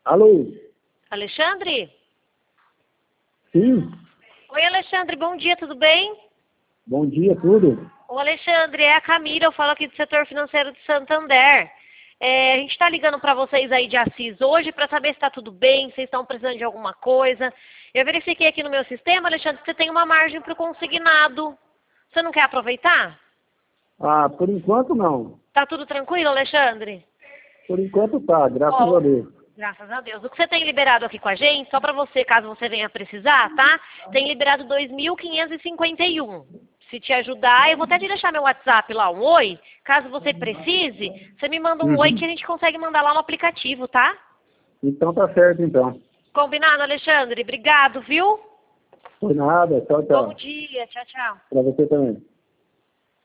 Alô? Alexandre? Sim? Oi, Alexandre, bom dia, tudo bem? Bom dia, tudo? Ô, Alexandre, é a Camila, eu falo aqui do setor financeiro de Santander. A gente está ligando para vocês aí de Assis hoje para saber se está tudo bem, se vocês estão precisando de alguma coisa. Eu verifiquei aqui no meu sistema, Alexandre, que você tem uma margem para o consignado. Você não quer aproveitar? Ah, por enquanto não. Tá tudo tranquilo, Alexandre? Por enquanto tá, graças a Deus. Graças a Deus. O que você tem liberado aqui com a gente, só para você, caso você venha precisar, tá? Tem liberado 2.551. Se te ajudar, eu vou até te deixar meu WhatsApp lá, um oi. Caso você precise, você me manda um oi que a gente consegue mandar lá no aplicativo, tá? Então tá certo, então. Combinado, Alexandre? Obrigado, viu? Por nada, tchau, Bom tchau. dia. Tchau, tchau. Pra você também.